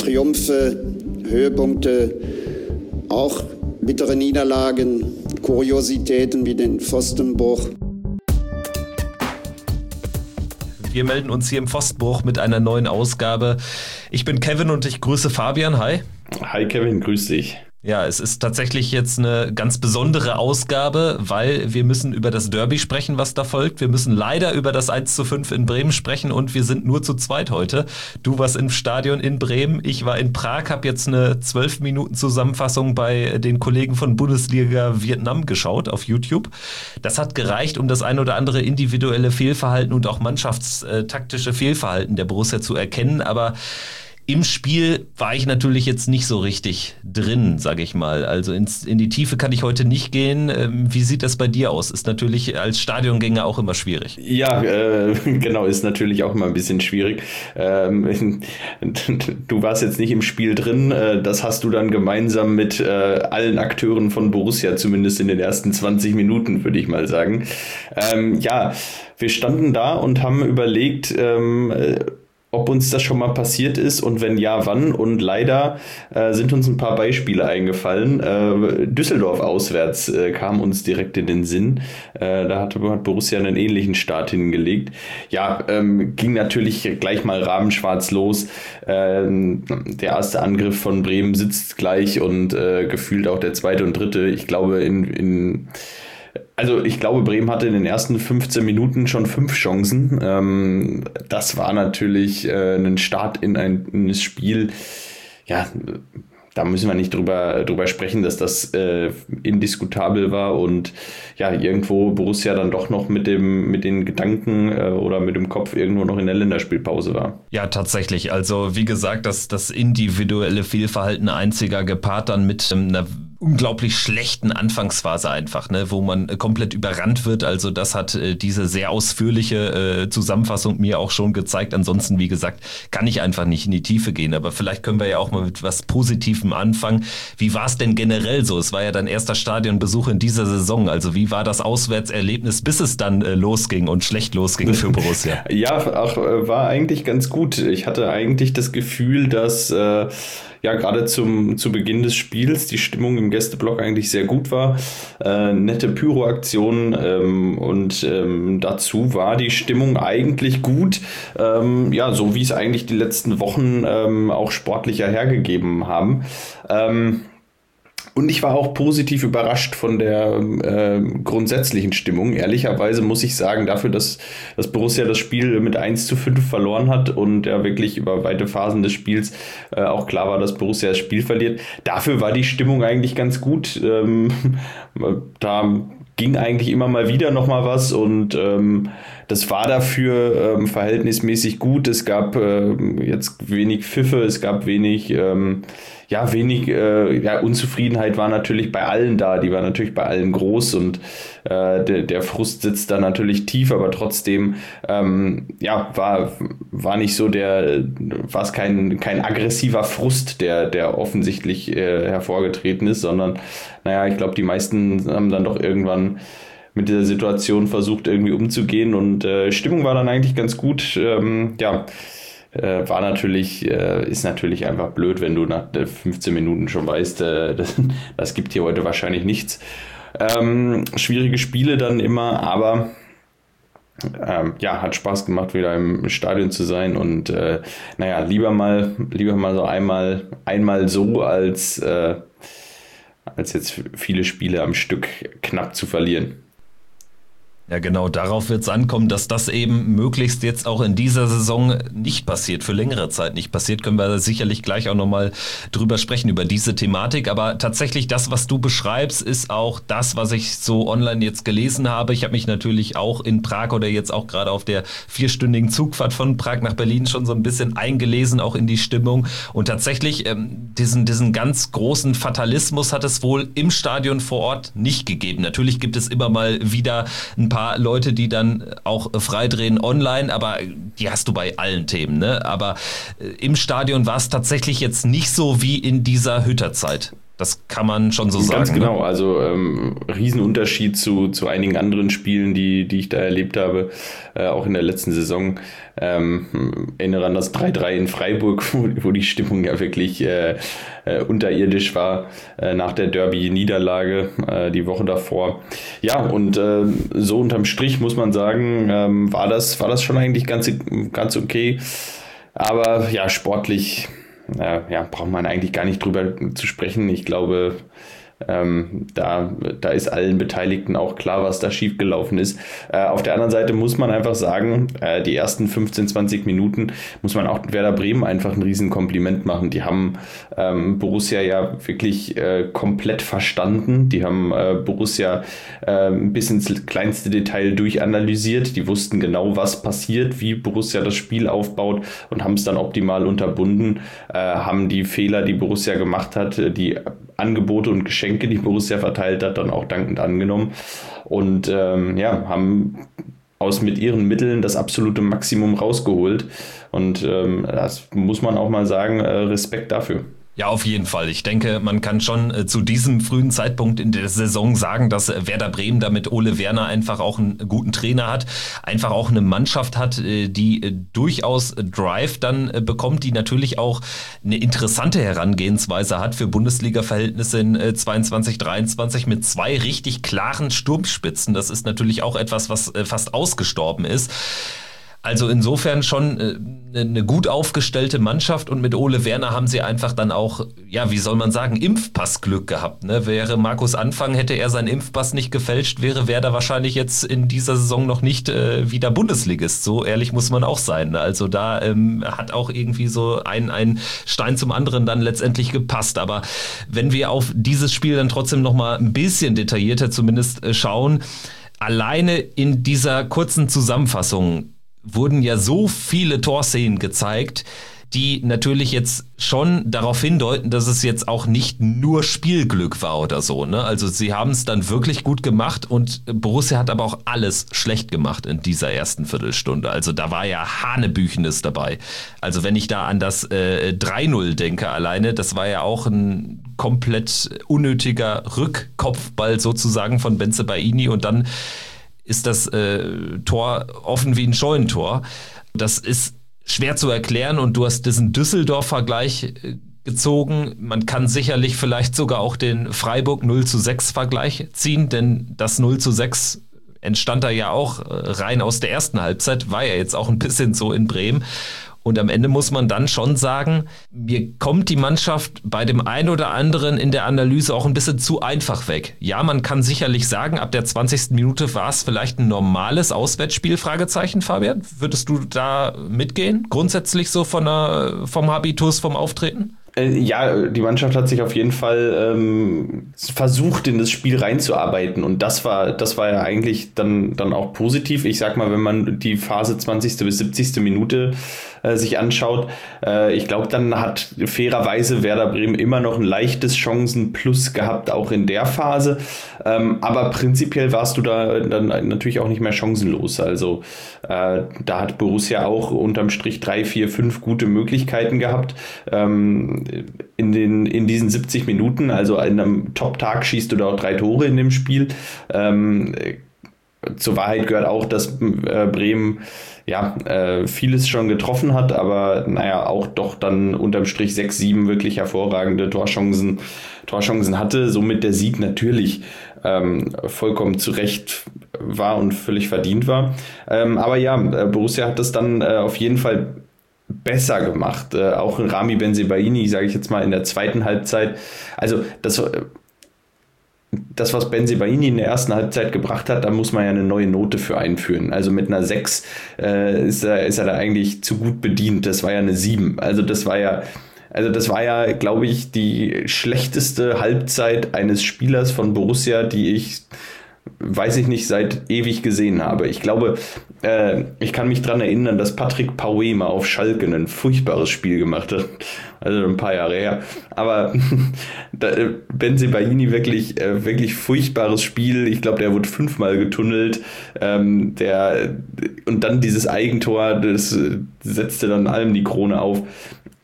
Triumphe, Höhepunkte, auch bittere Niederlagen, Kuriositäten wie den Pfostenbruch. Wir melden uns hier im Pfostenbruch mit einer neuen Ausgabe. Ich bin Kevin und ich grüße Fabian. Hi. Hi Kevin, grüß dich. Ja, es ist tatsächlich jetzt eine ganz besondere Ausgabe, weil wir müssen über das Derby sprechen, was da folgt. Wir müssen leider über das 1:5 in Bremen sprechen und wir sind nur zu zweit heute. Du warst im Stadion in Bremen, ich war in Prag, habe jetzt eine 12-Minuten-Zusammenfassung bei den Kollegen von Bundesliga Vietnam geschaut auf YouTube. Das hat gereicht, um das ein oder andere individuelle Fehlverhalten und auch mannschaftstaktische Fehlverhalten der Borussia zu erkennen, aber im Spiel war ich natürlich jetzt nicht so richtig drin, sage ich mal. Also in die Tiefe kann ich heute nicht gehen. Wie sieht das bei dir aus? Ist natürlich als Stadiongänger auch immer schwierig. Ja, genau, ist natürlich auch immer ein bisschen schwierig. Du warst jetzt nicht im Spiel drin. Das hast du dann gemeinsam mit allen Akteuren von Borussia, zumindest in den ersten 20 Minuten, würde ich mal sagen. Ja, wir standen da und haben überlegt, ob uns das schon mal passiert ist und wenn ja, wann. Und leider sind uns ein paar Beispiele eingefallen. Düsseldorf auswärts kam uns direkt in den Sinn. Da hat Borussia einen ähnlichen Start hingelegt. Ja, ging natürlich gleich mal rabenschwarz los. Der erste Angriff von Bremen sitzt gleich und gefühlt auch der zweite und dritte. Ich glaube, ich glaube, Bremen hatte in den ersten 15 Minuten schon 5 Chancen. Das war natürlich ein Start in ein Spiel. Ja, da müssen wir nicht drüber sprechen, dass das indiskutabel war und ja, irgendwo Borussia dann doch noch mit den Gedanken oder mit dem Kopf irgendwo noch in der Länderspielpause war. Ja, tatsächlich. Also wie gesagt, das individuelle Fehlverhalten einziger gepaart dann mit einer unglaublich schlechten Anfangsphase einfach, ne, wo man komplett überrannt wird. Also das hat diese sehr ausführliche Zusammenfassung mir auch schon gezeigt. Ansonsten, wie gesagt, kann ich einfach nicht in die Tiefe gehen. Aber vielleicht können wir ja auch mal mit was Positivem anfangen. Wie war es denn generell so? Es war ja dein erster Stadionbesuch in dieser Saison. Also wie war das Auswärtserlebnis, bis es dann losging und schlecht losging für Borussia? Ja, auch war eigentlich ganz gut. Ich hatte eigentlich das Gefühl, dass ja, gerade zu Beginn des Spiels die Stimmung im Gästeblock eigentlich sehr gut war. Nette Pyroaktionen und dazu war die Stimmung eigentlich gut. Ja, so wie es eigentlich die letzten Wochen auch sportlicher hergegeben haben. Und ich war auch positiv überrascht von der grundsätzlichen Stimmung. Ehrlicherweise muss ich sagen, dafür, dass Borussia das Spiel mit 1:5 verloren hat und ja wirklich über weite Phasen des Spiels auch klar war, dass Borussia das Spiel verliert, dafür war die Stimmung eigentlich ganz gut. Da ging eigentlich immer mal wieder noch mal was und das war dafür verhältnismäßig gut. Es gab jetzt wenig Pfiffe, es gab wenig Unzufriedenheit war natürlich bei allen da, die war natürlich bei allen groß und der Frust sitzt da natürlich tief, aber trotzdem war nicht so war es kein aggressiver Frust, der offensichtlich hervorgetreten ist, sondern naja, ich glaube, die meisten haben dann doch irgendwann mit dieser Situation versucht irgendwie umzugehen und Stimmung war dann eigentlich ganz gut, ist natürlich einfach blöd, wenn du nach 15 Minuten schon weißt, das gibt hier heute wahrscheinlich nichts. Schwierige Spiele dann immer, aber hat Spaß gemacht, wieder im Stadion zu sein und lieber mal so einmal so, als jetzt viele Spiele am Stück knapp zu verlieren. Ja, genau, darauf wird es ankommen, dass das eben möglichst jetzt auch in dieser Saison nicht passiert, für längere Zeit nicht passiert. Können wir sicherlich gleich auch nochmal drüber sprechen, über diese Thematik. Aber tatsächlich das, was du beschreibst, ist auch das, was ich so online jetzt gelesen habe. Ich habe mich natürlich auch in Prag oder jetzt auch gerade auf der 4-stündigen Zugfahrt von Prag nach Berlin schon so ein bisschen eingelesen, auch in die Stimmung. Und tatsächlich diesen ganz großen Fatalismus hat es wohl im Stadion vor Ort nicht gegeben. Natürlich gibt es immer mal wieder ein paar Leute, die dann auch freidrehen online, aber die hast du bei allen Themen, ne? Aber im Stadion war es tatsächlich jetzt nicht so wie in dieser Hütterzeit. Das kann man schon so sagen. Ganz genau, ne? Also Riesenunterschied zu einigen anderen Spielen, die ich da erlebt habe, auch in der letzten Saison. Erinnere an das 3-3 in Freiburg, wo die Stimmung ja wirklich unterirdisch war nach der Derby-Niederlage die Woche davor. Ja, und so unterm Strich muss man sagen, war das schon eigentlich ganz okay. Aber ja, sportlich braucht man eigentlich gar nicht drüber zu sprechen. Ich glaube, da ist allen Beteiligten auch klar, was da schiefgelaufen ist. Auf der anderen Seite muss man einfach sagen, die ersten 15, 20 Minuten muss man auch Werder Bremen einfach ein Riesenkompliment machen. Die haben Borussia ja wirklich komplett verstanden. Die haben Borussia bis ins kleinste Detail durchanalysiert. Die wussten genau, was passiert, wie Borussia das Spiel aufbaut und haben es dann optimal unterbunden, haben die Fehler, die Borussia gemacht hat, die Angebote und Geschenke, die Borussia verteilt hat, dann auch dankend angenommen und haben mit ihren Mitteln das absolute Maximum rausgeholt und das muss man auch mal sagen, Respekt dafür. Ja, auf jeden Fall. Ich denke, man kann schon zu diesem frühen Zeitpunkt in der Saison sagen, dass Werder Bremen da mit Ole Werner einfach auch einen guten Trainer hat, einfach auch eine Mannschaft hat, die durchaus Drive dann bekommt, die natürlich auch eine interessante Herangehensweise hat für Bundesliga-Verhältnisse in 22, 23 mit 2 richtig klaren Sturmspitzen. Das ist natürlich auch etwas, was fast ausgestorben ist. Also insofern schon eine gut aufgestellte Mannschaft und mit Ole Werner haben sie einfach dann auch, ja, wie soll man sagen, Impfpassglück gehabt. Ne? Wäre Markus Anfang, hätte er seinen Impfpass nicht gefälscht, wäre Werder wahrscheinlich jetzt in dieser Saison noch nicht wieder Bundesligist. So ehrlich muss man auch sein. Ne? Also da hat auch irgendwie so ein Stein zum anderen dann letztendlich gepasst. Aber wenn wir auf dieses Spiel dann trotzdem nochmal ein bisschen detaillierter zumindest schauen, alleine in dieser kurzen Zusammenfassung wurden ja so viele Torszenen gezeigt, die natürlich jetzt schon darauf hindeuten, dass es jetzt auch nicht nur Spielglück war oder so. Ne? Also sie haben es dann wirklich gut gemacht und Borussia hat aber auch alles schlecht gemacht in dieser ersten Viertelstunde. Also da war ja Hanebüchenes dabei. Also wenn ich da an das 3-0 denke alleine, das war ja auch ein komplett unnötiger Rückkopfball sozusagen von Bensebaini und dann ist das Tor offen wie ein Scheunentor. Das ist schwer zu erklären und du hast diesen Düsseldorf-Vergleich gezogen. Man kann sicherlich vielleicht sogar auch den Freiburg 0:6-Vergleich ziehen, denn das 0:6 entstand da ja auch rein aus der ersten Halbzeit, war ja jetzt auch ein bisschen so in Bremen. Und am Ende muss man dann schon sagen, mir kommt die Mannschaft bei dem einen oder anderen in der Analyse auch ein bisschen zu einfach weg. Ja, man kann sicherlich sagen, ab der 20. Minute war es vielleicht ein normales Auswärtsspiel, Fragezeichen, Fabian. Würdest du da mitgehen? Grundsätzlich so vom Habitus, vom Auftreten? Ja, die Mannschaft hat sich auf jeden Fall versucht, in das Spiel reinzuarbeiten und das war ja eigentlich dann auch positiv. Ich sag mal, wenn man die Phase 20. bis 70. Minute sich anschaut, ich glaube, dann hat fairerweise Werder Bremen immer noch ein leichtes Chancenplus gehabt, auch in der Phase. Aber prinzipiell warst du da dann natürlich auch nicht mehr chancenlos. Also da hat Borussia auch unterm Strich 3, 4, 5 gute Möglichkeiten gehabt. In diesen 70 Minuten, also an einem Top-Tag schießt du da auch 3 Tore in dem Spiel. Zur Wahrheit gehört auch, dass Bremen vieles schon getroffen hat, aber auch doch dann unterm Strich 6, 7 wirklich hervorragende Torchancen hatte, somit der Sieg natürlich vollkommen zu Recht war und völlig verdient war. Aber ja, Borussia hat das dann auf jeden Fall besser gemacht. Auch Rami Bensebaini, sage ich jetzt mal, in der zweiten Halbzeit. Also das, was Bensebaini in der ersten Halbzeit gebracht hat, da muss man ja eine neue Note für einführen. Also mit einer 6 ist er da eigentlich zu gut bedient. Das war ja eine 7. Also das war ja, glaube ich, die schlechteste Halbzeit eines Spielers von Borussia, die ich, weiß ich nicht, seit ewig gesehen habe. Ich glaube, ich kann mich daran erinnern, dass Patrick Paué mal auf Schalke ein furchtbares Spiel gemacht hat. Also ein paar Jahre her. Aber Bensebaini wirklich furchtbares Spiel. Ich glaube, der wurde 5-mal getunnelt. Und dann dieses Eigentor, das setzte dann allem die Krone auf.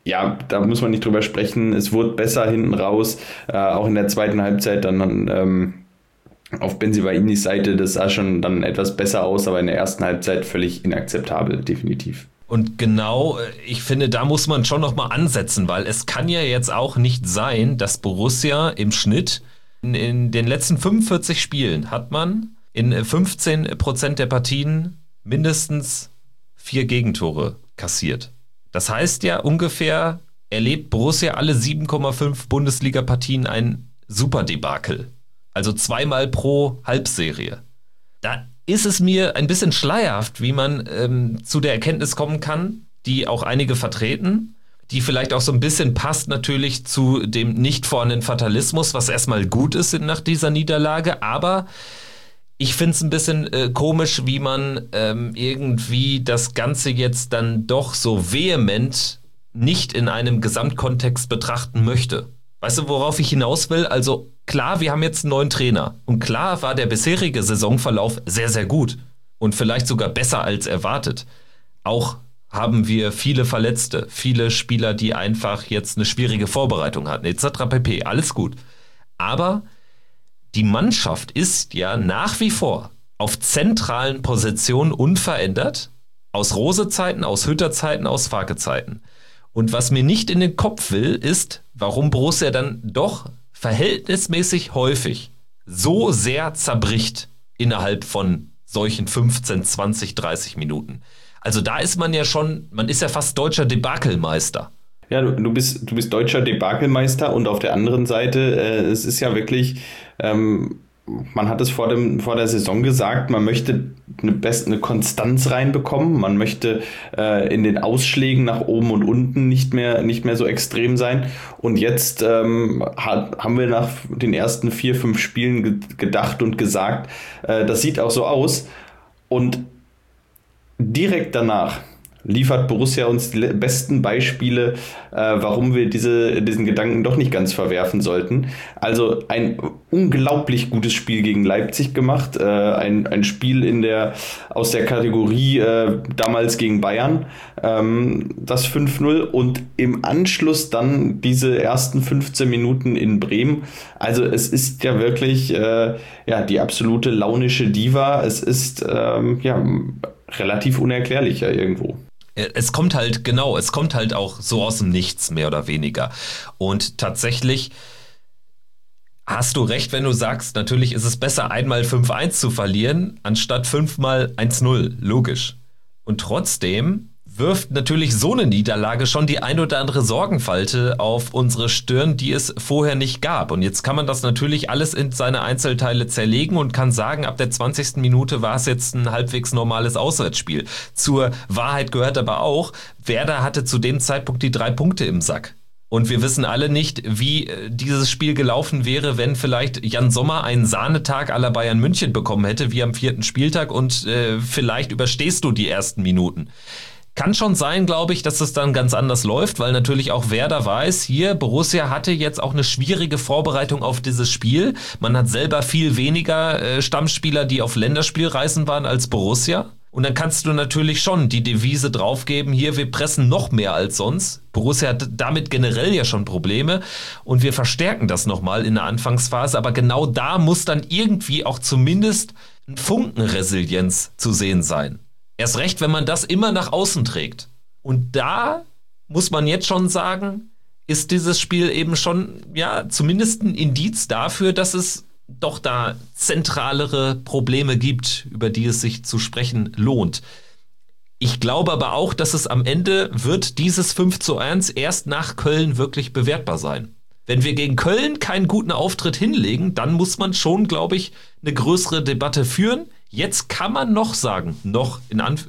ja, da muss man nicht drüber sprechen. Es wurde besser hinten raus, auch in der zweiten Halbzeit dann auf Benzibainis Seite, das sah schon dann etwas besser aus, aber in der ersten Halbzeit völlig inakzeptabel, definitiv. Und genau, ich finde, da muss man schon nochmal ansetzen, weil es kann ja jetzt auch nicht sein, dass Borussia im Schnitt in den letzten 45 Spielen hat man in 15% der Partien mindestens 4 Gegentore kassiert. Das heißt ja ungefähr, erlebt Borussia alle 7,5 Bundesliga-Partien ein Superdebakel. Also 2-mal pro Halbserie. Da ist es mir ein bisschen schleierhaft, wie man zu der Erkenntnis kommen kann, die auch einige vertreten, die vielleicht auch so ein bisschen passt natürlich zu dem nicht vorhandenen Fatalismus, was erstmal gut ist nach dieser Niederlage, aber ich finde es ein bisschen komisch, wie man irgendwie das Ganze jetzt dann doch so vehement nicht in einem Gesamtkontext betrachten möchte. Weißt du, worauf ich hinaus will? Also klar, wir haben jetzt einen neuen Trainer und klar war der bisherige Saisonverlauf sehr, sehr gut und vielleicht sogar besser als erwartet. Auch haben wir viele Verletzte, viele Spieler, die einfach jetzt eine schwierige Vorbereitung hatten, etc. pp. Alles gut. Aber die Mannschaft ist ja nach wie vor auf zentralen Positionen unverändert. Aus Rose-Zeiten, aus Hütter-Zeiten, aus Farke-Zeiten. Und was mir nicht in den Kopf will, ist, warum Borussia dann doch verhältnismäßig häufig so sehr zerbricht innerhalb von solchen 15, 20, 30 Minuten. Also da ist man ja schon, man ist ja fast deutscher Debakelmeister. Ja, du bist deutscher Debakelmeister und auf der anderen Seite, es ist ja wirklich, man hat es vor der Saison gesagt, man möchte eine Konstanz reinbekommen, man möchte in den Ausschlägen nach oben und unten nicht mehr so extrem sein. Und jetzt haben wir nach den ersten 4, 5 Spielen gedacht und gesagt, das sieht auch so aus. Und direkt danach liefert Borussia uns die besten Beispiele, warum wir diesen Gedanken doch nicht ganz verwerfen sollten. Also ein unglaublich gutes Spiel gegen Leipzig gemacht, ein Spiel aus der Kategorie damals gegen Bayern, das 5-0 und im Anschluss dann diese ersten 15 Minuten in Bremen. Also es ist ja wirklich die absolute launische Diva. Es ist relativ unerklärlich ja irgendwo. Es kommt halt auch so aus dem Nichts, mehr oder weniger. Und tatsächlich hast du recht, wenn du sagst, natürlich ist es besser, einmal 5-1 zu verlieren, anstatt 5-mal 1-0, logisch. Und trotzdem wirft natürlich so eine Niederlage schon die ein oder andere Sorgenfalte auf unsere Stirn, die es vorher nicht gab. Und jetzt kann man das natürlich alles in seine Einzelteile zerlegen und kann sagen, ab der 20. Minute war es jetzt ein halbwegs normales Auswärtsspiel. Zur Wahrheit gehört aber auch, Werder hatte zu dem Zeitpunkt die 3 Punkte im Sack. Und wir wissen alle nicht, wie dieses Spiel gelaufen wäre, wenn vielleicht Jan Sommer einen Sahnetag à la Bayern München bekommen hätte, wie am 4. Spieltag und vielleicht überstehst du die ersten Minuten. Kann schon sein, glaube ich, dass es dann ganz anders läuft, weil natürlich auch Werder weiß, hier Borussia hatte jetzt auch eine schwierige Vorbereitung auf dieses Spiel. Man hat selber viel weniger Stammspieler, die auf Länderspielreisen waren als Borussia. Und dann kannst du natürlich schon die Devise draufgeben, hier, wir pressen noch mehr als sonst. Borussia hat damit generell ja schon Probleme und wir verstärken das nochmal in der Anfangsphase. Aber genau da muss dann irgendwie auch zumindest ein Funken Resilienz zu sehen sein. Erst recht, wenn man das immer nach außen trägt. Und da muss man jetzt schon sagen, ist dieses Spiel eben schon, ja, zumindest ein Indiz dafür, dass es doch da zentralere Probleme gibt, über die es sich zu sprechen lohnt. Ich glaube aber auch, dass es am Ende wird dieses 5-1 erst nach Köln wirklich bewertbar sein. Wenn wir gegen Köln keinen guten Auftritt hinlegen, dann muss man schon, glaube ich, eine größere Debatte führen. Jetzt kann man noch sagen, noch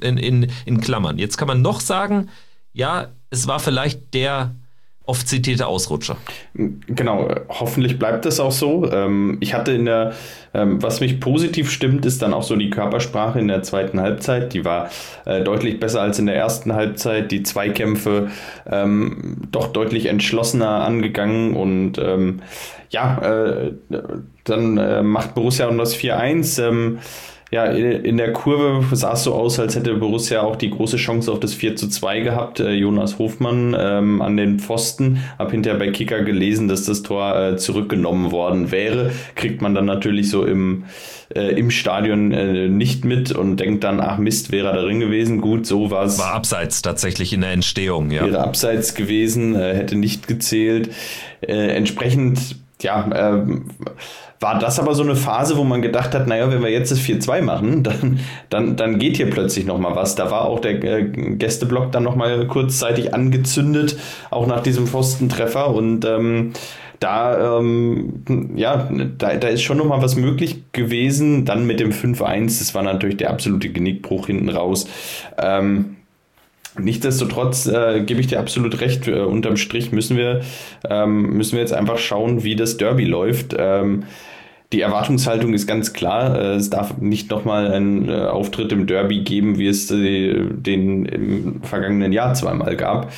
in Klammern, jetzt kann man noch sagen, ja, es war vielleicht der oft zitierte Ausrutscher. Genau, hoffentlich bleibt es auch so. Ich hatte was mich positiv stimmt, ist dann auch so die Körpersprache in der zweiten Halbzeit. Die war deutlich besser als in der ersten Halbzeit. Die Zweikämpfe doch deutlich entschlossener angegangen und dann macht Borussia um das 4-1. Ja, in der Kurve sah es so aus, als hätte Borussia auch die große Chance auf das 4:2 gehabt. Jonas Hofmann an den Pfosten. Hab hinterher bei Kicker gelesen, dass das Tor zurückgenommen worden wäre. Kriegt man dann natürlich so im Stadion nicht mit und denkt dann, ach Mist, wäre er darin gewesen. Gut, so war es. War abseits tatsächlich in der Entstehung, ja. Wäre abseits gewesen, hätte nicht gezählt. Entsprechend, ja, war das aber so eine Phase, wo man gedacht hat, naja, wenn wir jetzt das 4:2 machen, dann geht hier plötzlich nochmal was. Da war auch der Gästeblock dann nochmal kurzzeitig angezündet, auch nach diesem Pfostentreffer. Und da ist schon nochmal was möglich gewesen. Dann mit dem 5:1, das war natürlich der absolute Genickbruch hinten raus. Nichtsdestotrotz gebe ich dir absolut recht. Unterm Strich müssen wir jetzt einfach schauen, wie das Derby läuft. Die Erwartungshaltung ist ganz klar. Es darf nicht nochmal einen Auftritt im Derby geben, wie es den im vergangenen Jahr zweimal gab.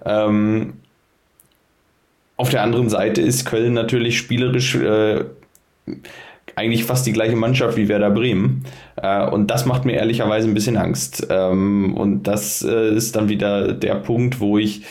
Auf der anderen Seite ist Köln natürlich spielerisch eigentlich fast die gleiche Mannschaft wie Werder Bremen. Und das macht mir ehrlicherweise ein bisschen Angst. Und das ist dann wieder der Punkt, wo ich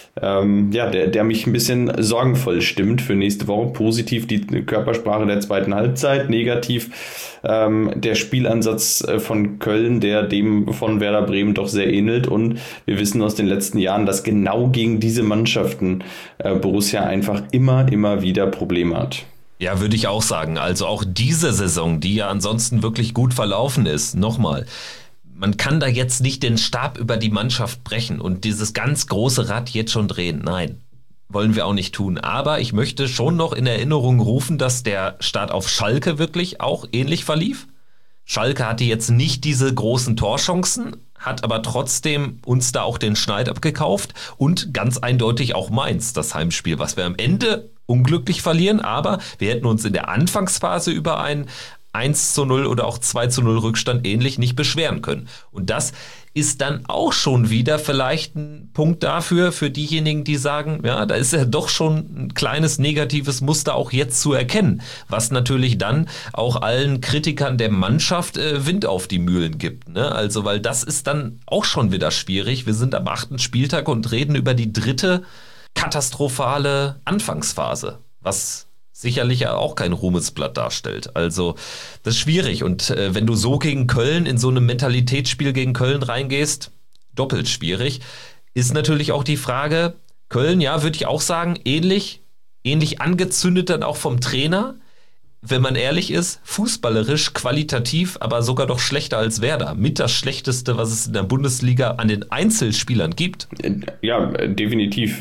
der mich ein bisschen sorgenvoll stimmt für nächste Woche. Positiv die Körpersprache der zweiten Halbzeit, negativ der Spielansatz von Köln, der dem von Werder Bremen doch sehr ähnelt. Und wir wissen aus den letzten Jahren, dass genau gegen diese Mannschaften Borussia einfach immer wieder Probleme hat. Ja, würde ich auch sagen. Also auch diese Saison, die ja ansonsten wirklich gut verlaufen ist, nochmal. Man kann da jetzt nicht den Stab über die Mannschaft brechen und dieses ganz große Rad jetzt schon drehen. Nein, wollen wir auch nicht tun. Aber ich möchte schon noch in Erinnerung rufen, dass der Start auf Schalke wirklich auch ähnlich verlief. Schalke hatte jetzt nicht diese großen Torchancen, hat aber trotzdem uns da auch den Schneid abgekauft und ganz eindeutig auch Mainz, das Heimspiel, was wir am Ende unglücklich verlieren, aber wir hätten uns in der Anfangsphase über ein 1:0 oder auch 2:0 Rückstand ähnlich nicht beschweren können. Und das ist dann auch schon wieder vielleicht ein Punkt dafür, für diejenigen, die sagen, ja, da ist ja doch schon ein kleines negatives Muster auch jetzt zu erkennen, was natürlich dann auch allen Kritikern der Mannschaft Wind auf die Mühlen gibt. Ne? Also, weil das ist dann auch schon wieder schwierig. Wir sind am 8. Spieltag und reden über die 3. katastrophale Anfangsphase, was sicherlich ja auch kein Ruhmesblatt darstellt. Also das ist schwierig und wenn du so gegen Köln in so einem Mentalitätsspiel gegen Köln reingehst, doppelt schwierig, ist natürlich auch die Frage, Köln, ja, würde ich auch sagen, ähnlich angezündet dann auch vom Trainer, wenn man ehrlich ist, fußballerisch, qualitativ, aber sogar doch schlechter als Werder. Mit das Schlechteste, was es in der Bundesliga an den Einzelspielern gibt. Ja, definitiv.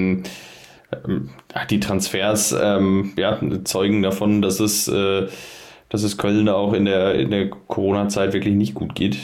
Die Transfers zeugen davon, dass es Köln auch in der Corona-Zeit wirklich nicht gut geht.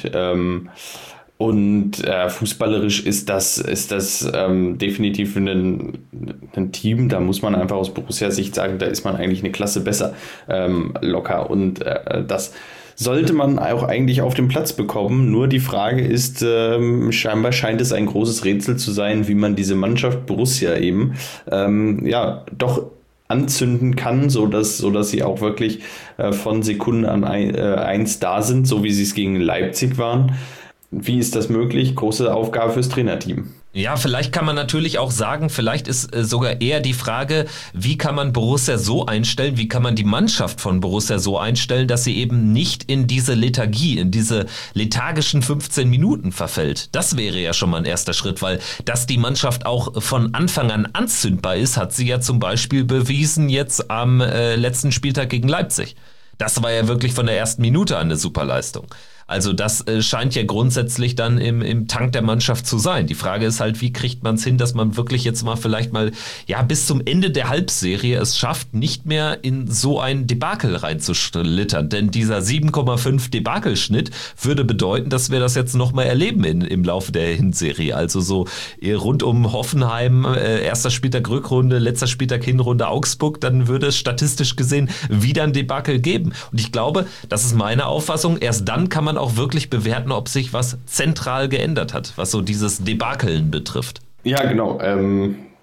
Fußballerisch ist das definitiv ein Team, da muss man einfach aus Borussia-Sicht sagen, da ist man eigentlich eine Klasse besser locker. Und das sollte man auch eigentlich auf den Platz bekommen. Nur die Frage ist, scheinbar scheint es ein großes Rätsel zu sein, wie man diese Mannschaft Borussia eben doch anzünden kann, so dass sie auch wirklich von Sekunden an 1 da sind, so wie sie es gegen Leipzig waren. Wie ist das möglich? Große Aufgabe fürs Trainerteam. Ja, vielleicht kann man natürlich auch sagen, vielleicht ist sogar eher die Frage, wie kann man Borussia so einstellen, wie kann man die Mannschaft von Borussia so einstellen, dass sie eben nicht in diese Lethargie, in diese lethargischen 15 Minuten verfällt. Das wäre ja schon mal ein erster Schritt, weil dass die Mannschaft auch von Anfang an anzündbar ist, hat sie ja zum Beispiel bewiesen jetzt am letzten Spieltag gegen Leipzig. Das war ja wirklich von der ersten Minute an eine Superleistung. Also das scheint ja grundsätzlich dann im Tank der Mannschaft zu sein. Die Frage ist halt, wie kriegt man es hin, dass man wirklich jetzt mal vielleicht mal bis zum Ende der Halbserie es schafft, nicht mehr in so ein Debakel reinzuschlittern. Denn dieser 7,5 Debakelschnitt würde bedeuten, dass wir das jetzt nochmal erleben im Laufe der Hinserie. Also so rund um Hoffenheim, erster Spieltag Rückrunde, letzter Spieltag Hinrunde Augsburg, dann würde es statistisch gesehen wieder ein Debakel geben. Und ich glaube, das ist meine Auffassung, erst dann kann man auch wirklich bewerten, ob sich was zentral geändert hat, was so dieses Debakeln betrifft. Ja, genau.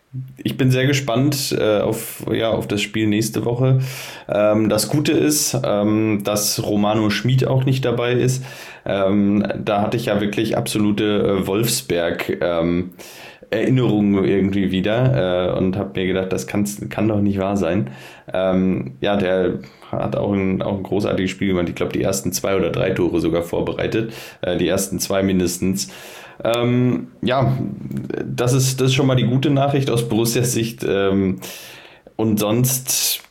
ich bin sehr gespannt auf das Spiel nächste Woche. Das Gute ist, dass Romano Schmid auch nicht dabei ist. Da hatte ich ja wirklich absolute Wolfsberg Erinnerungen irgendwie wieder und habe mir gedacht, das kann doch nicht wahr sein. Der hat auch ein großartiges Spiel gemacht. Ich glaube, die ersten 2 oder 3 Tore sogar vorbereitet. Die ersten 2 mindestens. Das ist schon mal die gute Nachricht aus Borussias Sicht. Und sonst,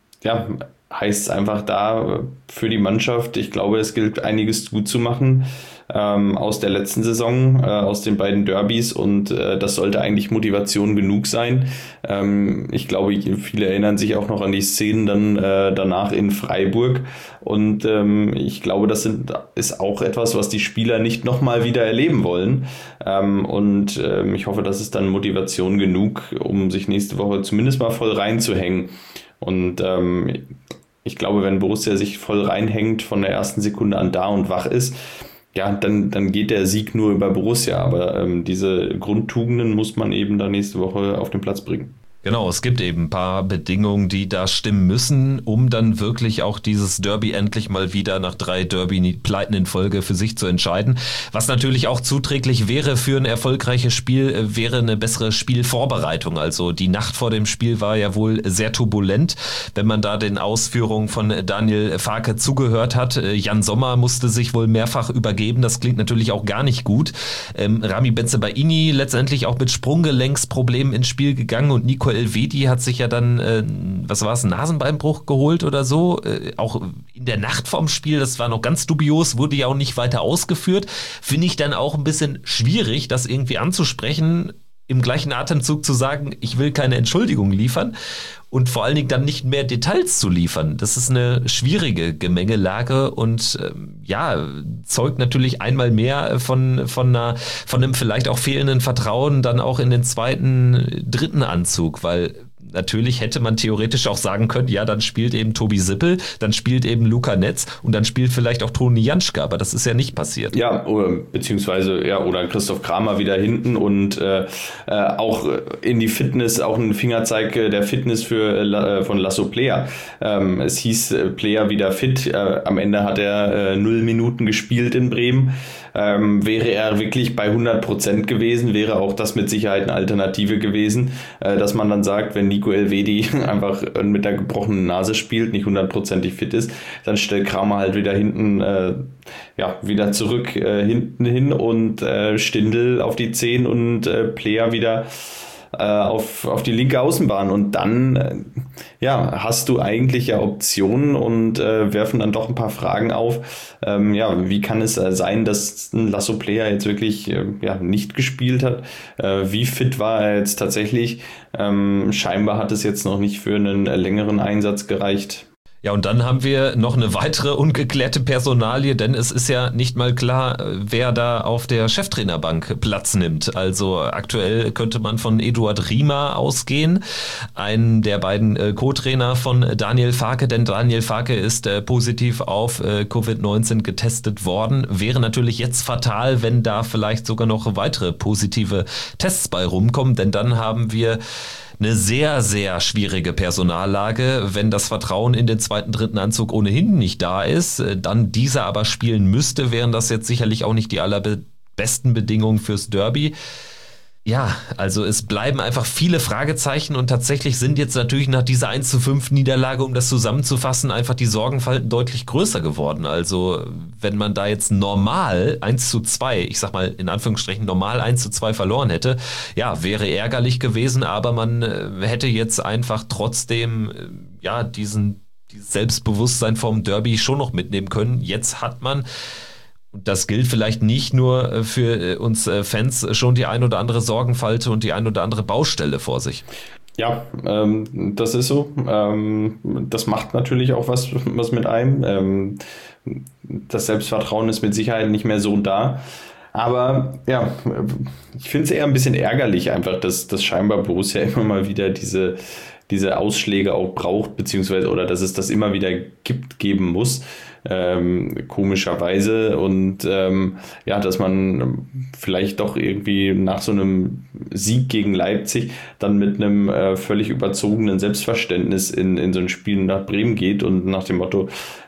heißt es einfach da für die Mannschaft, ich glaube, es gilt einiges gut zu machen aus der letzten Saison, aus den beiden Derbys, und das sollte eigentlich Motivation genug sein. Ich glaube, viele erinnern sich auch noch an die Szenen dann danach in Freiburg, und ich glaube, das ist auch etwas, was die Spieler nicht nochmal wieder erleben wollen, und ich hoffe, das ist dann Motivation genug, um sich nächste Woche zumindest mal voll reinzuhängen. Und ich glaube, wenn Borussia sich voll reinhängt, von der ersten Sekunde an da und wach ist, dann geht der Sieg nur über Borussia. Aber diese Grundtugenden muss man eben dann nächste Woche auf den Platz bringen. Genau, es gibt eben ein paar Bedingungen, die da stimmen müssen, um dann wirklich auch dieses Derby endlich mal wieder nach 3 Derby-Pleiten in Folge für sich zu entscheiden. Was natürlich auch zuträglich wäre für ein erfolgreiches Spiel, wäre eine bessere Spielvorbereitung. Also die Nacht vor dem Spiel war ja wohl sehr turbulent, wenn man da den Ausführungen von Daniel Farke zugehört hat. Jan Sommer musste sich wohl mehrfach übergeben, das klingt natürlich auch gar nicht gut. Rami Bensebaini letztendlich auch mit Sprunggelenksproblemen ins Spiel gegangen, und Nico Elvedi hat sich ja dann, einen Nasenbeinbruch geholt oder so, auch in der Nacht vorm Spiel, das war noch ganz dubios, wurde ja auch nicht weiter ausgeführt. Finde ich dann auch ein bisschen schwierig, das irgendwie anzusprechen, im gleichen Atemzug zu sagen, ich will keine Entschuldigung liefern und vor allen Dingen dann nicht mehr Details zu liefern. Das ist eine schwierige Gemengelage und zeugt natürlich einmal mehr von einem vielleicht auch fehlenden Vertrauen dann auch in den zweiten, dritten Anzug, weil natürlich hätte man theoretisch auch sagen können, ja, dann spielt eben Tobi Sippel, dann spielt eben Luca Netz und dann spielt vielleicht auch Toni Janschke, aber das ist ja nicht passiert. Ja, oder Christoph Kramer wieder hinten und auch in die Fitness, auch ein Fingerzeig der Fitness von Lasso Player. Es hieß Player wieder fit, am Ende hat er 0 Minuten gespielt in Bremen. Wäre er wirklich bei 100% gewesen, wäre auch das mit Sicherheit eine Alternative gewesen, dass man dann sagt, wenn Nico Elvedi einfach mit der gebrochenen Nase spielt, nicht 100%ig fit ist, dann stellt Kramer halt wieder hinten, wieder zurück hinten hin und Stindl auf die 10 und Player wieder auf die linke Außenbahn, und dann hast du eigentlich Optionen und werfen dann doch ein paar Fragen auf. Wie kann es sein, dass ein Lasso Player jetzt wirklich nicht gespielt hat? Wie fit war er jetzt tatsächlich? Scheinbar hat es jetzt noch nicht für einen längeren Einsatz gereicht. Ja, und dann haben wir noch eine weitere ungeklärte Personalie, denn es ist ja nicht mal klar, wer da auf der Cheftrainerbank Platz nimmt. Also aktuell könnte man von Eduard Riemer ausgehen, einen der beiden Co-Trainer von Daniel Farke, denn Daniel Farke ist positiv auf Covid-19 getestet worden. Wäre natürlich jetzt fatal, wenn da vielleicht sogar noch weitere positive Tests bei rumkommen, denn dann haben wir eine sehr, sehr schwierige Personallage. Wenn das Vertrauen in den zweiten, dritten Anzug ohnehin nicht da ist, dann dieser aber spielen müsste, wären das jetzt sicherlich auch nicht die allerbesten Bedingungen fürs Derby. Ja, also es bleiben einfach viele Fragezeichen und tatsächlich sind jetzt natürlich nach dieser 1:5 Niederlage, um das zusammenzufassen, einfach die Sorgenfalten deutlich größer geworden. Also wenn man da jetzt normal 1:2, ich sag mal in Anführungsstrichen normal 1:2 verloren hätte, wäre ärgerlich gewesen, aber man hätte jetzt einfach trotzdem dieses Selbstbewusstsein vom Derby schon noch mitnehmen können. Jetzt hat man, und das gilt vielleicht nicht nur für uns Fans, schon die ein oder andere Sorgenfalte und die ein oder andere Baustelle vor sich. Ja, das ist so. Das macht natürlich auch was mit einem. Das Selbstvertrauen ist mit Sicherheit nicht mehr so da. Aber ich finde es eher ein bisschen ärgerlich einfach, dass scheinbar Borussia immer mal wieder diese diese Ausschläge auch braucht, beziehungsweise oder dass es das immer wieder geben muss, komischerweise. Und dass man vielleicht doch irgendwie nach so einem Sieg gegen Leipzig dann mit einem völlig überzogenen Selbstverständnis in so ein Spiel nach Bremen geht und nach dem Motto,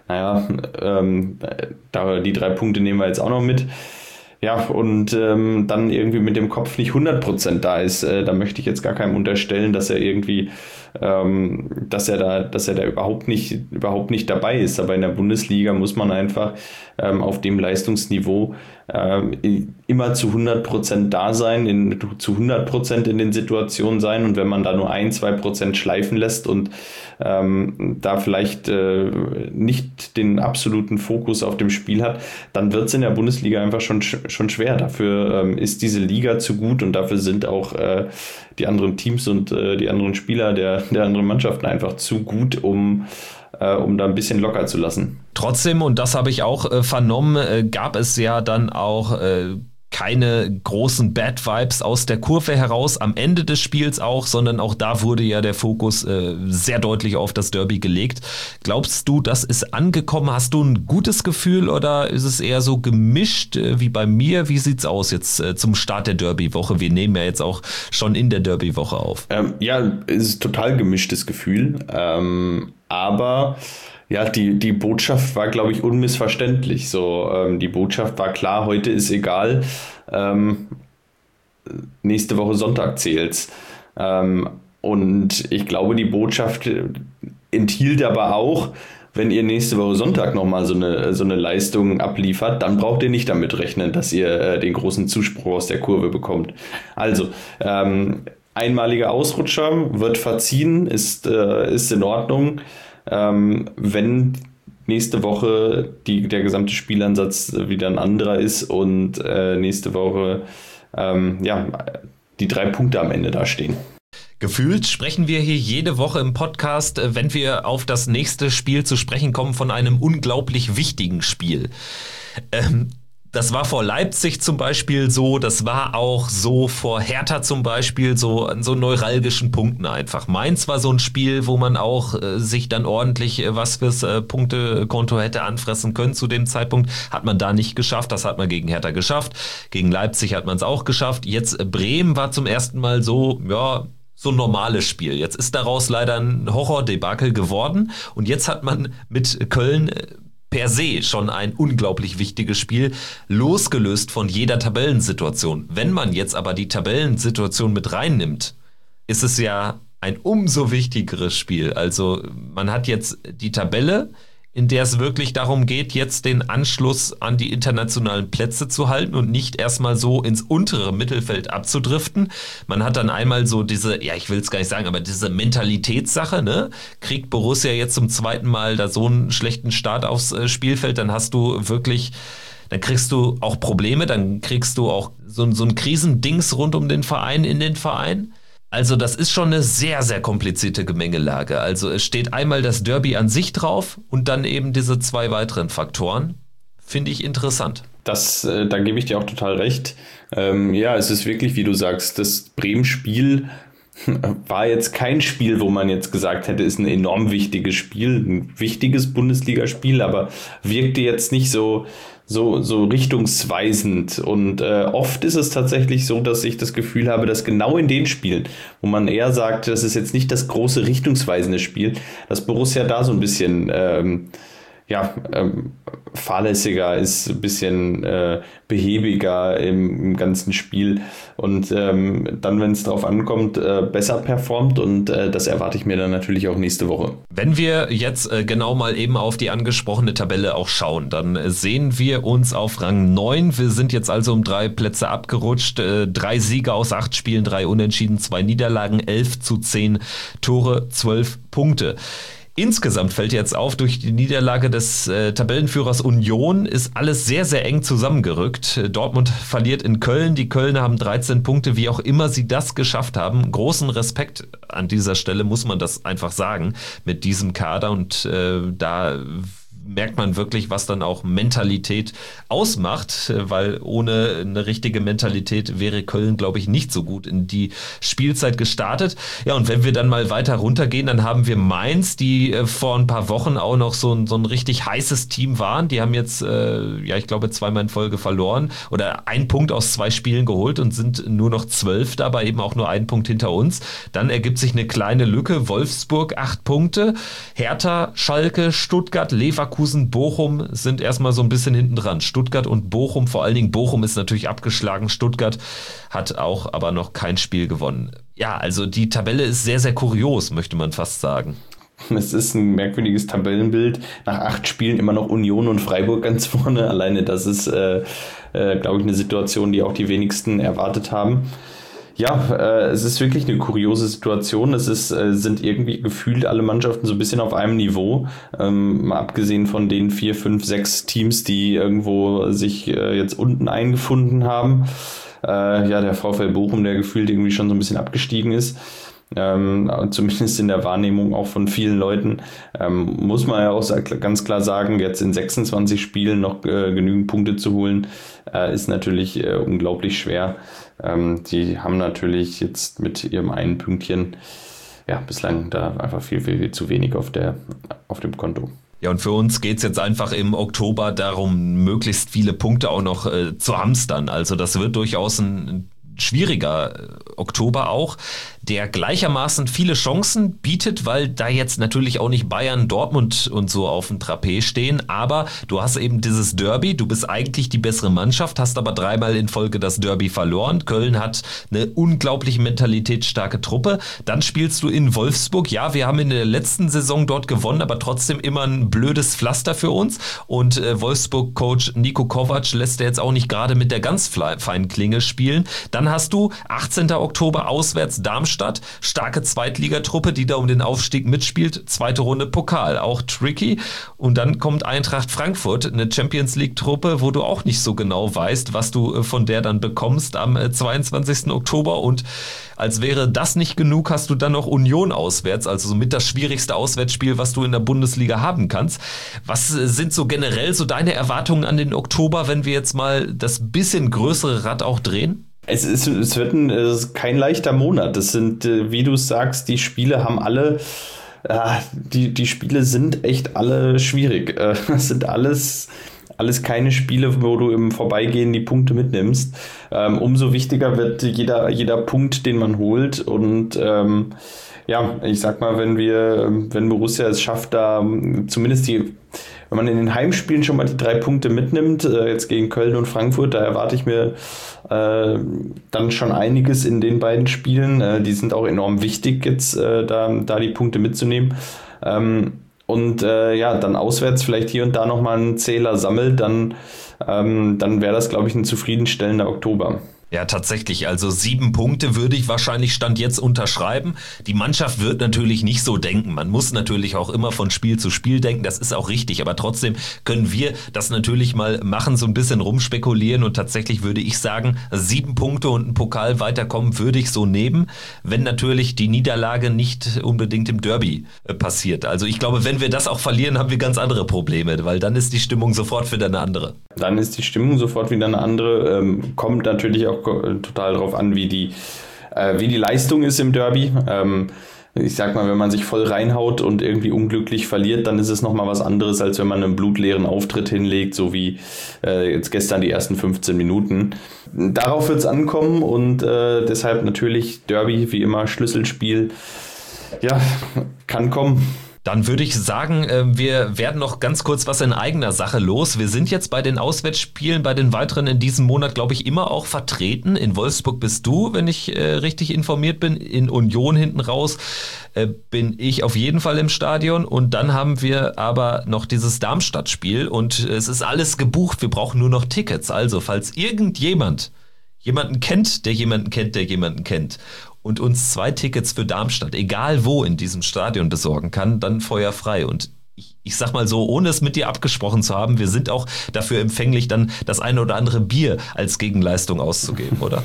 die 3 Punkte nehmen wir jetzt auch noch mit. Ja, und dann irgendwie mit dem Kopf nicht 100% da ist. Da möchte ich jetzt gar keinem unterstellen, dass er irgendwie, dass er da überhaupt nicht dabei ist. Aber in der Bundesliga muss man einfach auf dem Leistungsniveau immer zu 100% da sein, zu 100% in den Situationen sein. Und wenn man da nur 1-2% schleifen lässt und da vielleicht nicht den absoluten Fokus auf dem Spiel hat, dann wird es in der Bundesliga einfach schon schwer. Dafür ist diese Liga zu gut und dafür sind auch die anderen Teams und die anderen Spieler der anderen Mannschaften einfach zu gut, um da ein bisschen locker zu lassen. Trotzdem, und das habe ich auch vernommen, gab es ja dann auch keine großen Bad Vibes aus der Kurve heraus am Ende des Spiels auch, sondern auch da wurde ja der Fokus sehr deutlich auf das Derby gelegt. Glaubst du, das ist angekommen? Hast du ein gutes Gefühl oder ist es eher so gemischt wie bei mir? Wie sieht's aus jetzt zum Start der Derby-Woche? Wir nehmen ja jetzt auch schon in der Derby-Woche auf. Es ist total gemischtes Gefühl, aber ja, die Botschaft war, glaube ich, unmissverständlich. Die Botschaft war klar, heute ist egal, nächste Woche Sonntag zählt's. Und ich glaube, die Botschaft enthielt aber auch, wenn ihr nächste Woche Sonntag nochmal so eine Leistung abliefert, dann braucht ihr nicht damit rechnen, dass ihr den großen Zuspruch aus der Kurve bekommt. Also, einmaliger Ausrutscher wird verziehen, ist in Ordnung. Wenn nächste Woche der gesamte Spielansatz wieder ein anderer ist und nächste Woche die 3 Punkte am Ende da stehen. Gefühlt sprechen wir hier jede Woche im Podcast, wenn wir auf das nächste Spiel zu sprechen kommen, von einem unglaublich wichtigen Spiel. Das war vor Leipzig zum Beispiel so, das war auch so vor Hertha zum Beispiel, so an so neuralgischen Punkten einfach. Mainz war so ein Spiel, wo man auch sich dann ordentlich was fürs Punktekonto hätte anfressen können zu dem Zeitpunkt. Hat man da nicht geschafft, das hat man gegen Hertha geschafft. Gegen Leipzig hat man es auch geschafft. Jetzt Bremen war zum ersten Mal so ein normales Spiel. Jetzt ist daraus leider ein Horrordebakel geworden und jetzt hat man mit Köln per se schon ein unglaublich wichtiges Spiel, losgelöst von jeder Tabellensituation. Wenn man jetzt aber die Tabellensituation mit reinnimmt, ist es ja ein umso wichtigeres Spiel. Also man hat jetzt die Tabelle, in der es wirklich darum geht, jetzt den Anschluss an die internationalen Plätze zu halten und nicht erstmal so ins untere Mittelfeld abzudriften. Man hat dann einmal so diese, ich will es gar nicht sagen, aber diese Mentalitätssache, ne? Kriegt Borussia jetzt zum zweiten Mal da so einen schlechten Start aufs Spielfeld, dann kriegst du auch Probleme, dann kriegst du auch so ein Krisendings rund um den Verein in den Verein. Also das ist schon eine sehr, sehr komplizierte Gemengelage. Also es steht einmal das Derby an sich drauf und dann eben diese 2 weiteren Faktoren. Finde ich interessant. Da gebe ich dir auch total recht. Es ist wirklich, wie du sagst, das Bremen-Spiel war jetzt kein Spiel, wo man jetzt gesagt hätte, ist ein enorm wichtiges Spiel, ein wichtiges Bundesligaspiel, aber wirkte jetzt nicht so richtungsweisend. Und oft ist es tatsächlich so, dass ich das Gefühl habe, dass genau in den Spielen, wo man eher sagt, das ist jetzt nicht das große richtungsweisende Spiel, dass Borussia da so ein bisschen fahrlässiger ist, ein bisschen behäbiger im ganzen Spiel und dann, wenn es drauf ankommt, besser performt und das erwarte ich mir dann natürlich auch nächste Woche. Wenn wir jetzt genau mal eben auf die angesprochene Tabelle auch schauen, dann sehen wir uns auf Rang 9. Wir sind jetzt also um 3 Plätze abgerutscht. 3 Siege aus 8 Spielen, 3 Unentschieden, 2 Niederlagen, 11:10 Tore, 12 Punkte. Insgesamt fällt jetzt auf, durch die Niederlage des Tabellenführers Union ist alles sehr, sehr eng zusammengerückt. Dortmund verliert in Köln, die Kölner haben 13 Punkte, wie auch immer sie das geschafft haben. Großen Respekt an dieser Stelle, muss man das einfach sagen, mit diesem Kader und da merkt man wirklich, was dann auch Mentalität ausmacht, weil ohne eine richtige Mentalität wäre Köln, glaube ich, nicht so gut in die Spielzeit gestartet. Ja, und wenn wir dann mal weiter runtergehen, dann haben wir Mainz, die vor ein paar Wochen auch noch so ein richtig heißes Team waren. Die haben jetzt, ich glaube, 2-mal in Folge verloren oder 1 Punkt aus 2 Spielen geholt und sind nur noch 12, dabei eben auch nur 1 Punkt hinter uns. Dann ergibt sich eine kleine Lücke. Wolfsburg 8 Punkte. Hertha, Schalke, Stuttgart, Leverkusen, Bochum sind erstmal so ein bisschen hinten dran. Stuttgart und Bochum, vor allen Dingen Bochum ist natürlich abgeschlagen. Stuttgart hat auch aber noch kein Spiel gewonnen. Ja, also die Tabelle ist sehr, sehr kurios, möchte man fast sagen. Es ist ein merkwürdiges Tabellenbild. Nach 8 Spielen immer noch Union und Freiburg ganz vorne. Alleine das ist, glaube ich, eine Situation, die auch die wenigsten erwartet haben. Ja, es ist wirklich eine kuriose Situation. Sind irgendwie gefühlt alle Mannschaften so ein bisschen auf einem Niveau. Mal abgesehen von den 4, 5, 6 Teams, die irgendwo sich jetzt unten eingefunden haben. Der VfL Bochum, der gefühlt irgendwie schon so ein bisschen abgestiegen ist. Zumindest in der Wahrnehmung auch von vielen Leuten, muss man ja auch ganz klar sagen, jetzt in 26 Spielen noch genügend Punkte zu holen, ist natürlich unglaublich schwer. Die haben natürlich jetzt mit ihrem einen Pünktchen bislang da einfach viel, viel, viel zu wenig auf dem Konto. Ja, und für uns geht's jetzt einfach im Oktober darum, möglichst viele Punkte auch noch zu hamstern. Also das wird durchaus ein schwieriger Oktober auch, der gleichermaßen viele Chancen bietet, weil da jetzt natürlich auch nicht Bayern, Dortmund und so auf dem Trapez stehen, aber du hast eben dieses Derby, du bist eigentlich die bessere Mannschaft, hast aber 3-mal in Folge das Derby verloren. Köln hat eine unglaublich mentalitätsstarke Truppe. Dann spielst du in Wolfsburg. Ja, wir haben in der letzten Saison dort gewonnen, aber trotzdem immer ein blödes Pflaster für uns. Und Wolfsburg-Coach Niko Kovac lässt er jetzt auch nicht gerade mit der ganz feinen Klinge spielen. Dann hast du 18. Oktober auswärts Darmstadt, starke Zweitligatruppe, die da um den Aufstieg mitspielt, 2. Runde Pokal, auch tricky. Und dann kommt Eintracht Frankfurt, eine Champions-League-Truppe, wo du auch nicht so genau weißt, was du von der dann bekommst am 22. Oktober. Und als wäre das nicht genug, hast du dann noch Union auswärts, also somit das schwierigste Auswärtsspiel, was du in der Bundesliga haben kannst. Was sind so generell so deine Erwartungen an den Oktober, wenn wir jetzt mal das bisschen größere Rad auch drehen? Es wird kein leichter Monat. Das sind, wie du sagst, die Spiele haben alle, die Spiele sind echt alle schwierig. Das sind alles keine Spiele, wo du im Vorbeigehen die Punkte mitnimmst. Umso wichtiger wird jeder Punkt, den man holt. Und ich sag mal, wenn Borussia es schafft, da zumindest wenn man in den Heimspielen schon mal die 3 Punkte mitnimmt, jetzt gegen Köln und Frankfurt, da erwarte ich mir dann schon einiges in den beiden Spielen. Die sind auch enorm wichtig, jetzt da die Punkte mitzunehmen. Dann auswärts vielleicht hier und da nochmal einen Zähler sammelt, dann wäre das, glaube ich, ein zufriedenstellender Oktober. Ja, tatsächlich. Also 7 Punkte würde ich wahrscheinlich Stand jetzt unterschreiben. Die Mannschaft wird natürlich nicht so denken. Man muss natürlich auch immer von Spiel zu Spiel denken. Das ist auch richtig. Aber trotzdem können wir das natürlich mal machen, so ein bisschen rumspekulieren. Und tatsächlich würde ich sagen, 7 Punkte und ein Pokal weiterkommen würde ich so nehmen, wenn natürlich die Niederlage nicht unbedingt im Derby passiert. Also ich glaube, wenn wir das auch verlieren, haben wir ganz andere Probleme, weil dann ist die Stimmung sofort wieder eine andere. Dann ist die Stimmung sofort wieder eine andere. Kommt natürlich auch total drauf an, wie die Leistung ist im Derby. Ich sag mal, wenn man sich voll reinhaut und irgendwie unglücklich verliert, dann ist es nochmal was anderes, als wenn man einen blutleeren Auftritt hinlegt, so wie jetzt gestern die ersten 15 Minuten. Darauf wird es ankommen und deshalb natürlich Derby, wie immer Schlüsselspiel. Ja, kann kommen. Dann würde ich sagen, wir werden noch ganz kurz was in eigener Sache los. Wir sind jetzt bei den Auswärtsspielen, bei den weiteren in diesem Monat, glaube ich, immer auch vertreten. In Wolfsburg bist du, wenn ich richtig informiert bin. In Union hinten raus bin ich auf jeden Fall im Stadion. Und dann haben wir aber noch dieses Darmstadt-Spiel und es ist alles gebucht. Wir brauchen nur noch Tickets. Also, falls irgendjemand jemanden kennt, der jemanden kennt, der jemanden kennt und uns 2 Tickets für Darmstadt, egal wo in diesem Stadion besorgen kann, dann feuerfrei. Und ich sag mal so, ohne es mit dir abgesprochen zu haben, wir sind auch dafür empfänglich, dann das eine oder andere Bier als Gegenleistung auszugeben, oder?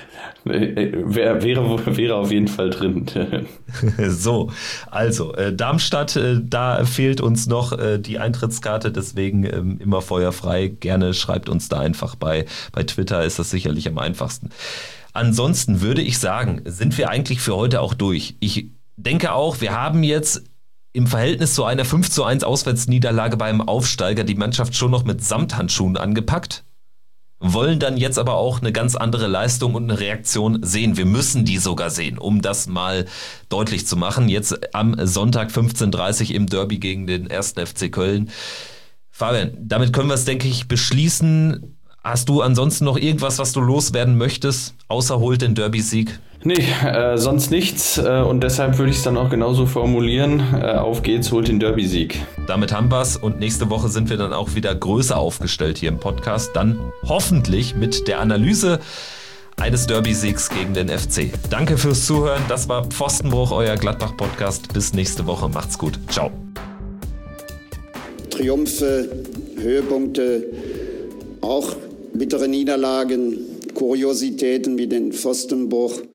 Wäre auf jeden Fall drin. So, also Darmstadt, da fehlt uns noch die Eintrittskarte, deswegen immer feuerfrei. Gerne schreibt uns da einfach bei Twitter, ist das sicherlich am einfachsten. Ansonsten würde ich sagen, sind wir eigentlich für heute auch durch. Ich denke auch, wir haben jetzt im Verhältnis zu einer 5:1 Auswärtsniederlage beim Aufsteiger die Mannschaft schon noch mit Samthandschuhen angepackt. Wollen dann jetzt aber auch eine ganz andere Leistung und eine Reaktion sehen. Wir müssen die sogar sehen, um das mal deutlich zu machen. Jetzt am Sonntag 15:30 im Derby gegen den 1. FC Köln. Fabian, damit können wir es, denke ich, beschließen. Hast du ansonsten noch irgendwas, was du loswerden möchtest, außer holt den Derby-Sieg? Nee, sonst nichts und deshalb würde ich es dann auch genauso formulieren. Auf geht's, holt den Derby-Sieg. Damit haben wir's und nächste Woche sind wir dann auch wieder größer aufgestellt hier im Podcast. Dann hoffentlich mit der Analyse eines Derby-Siegs gegen den FC. Danke fürs Zuhören. Das war Pfostenbruch, euer Gladbach-Podcast. Bis nächste Woche. Macht's gut. Ciao. Triumphe, Höhepunkte, auch bittere Niederlagen, Kuriositäten wie den Pfostenbruch.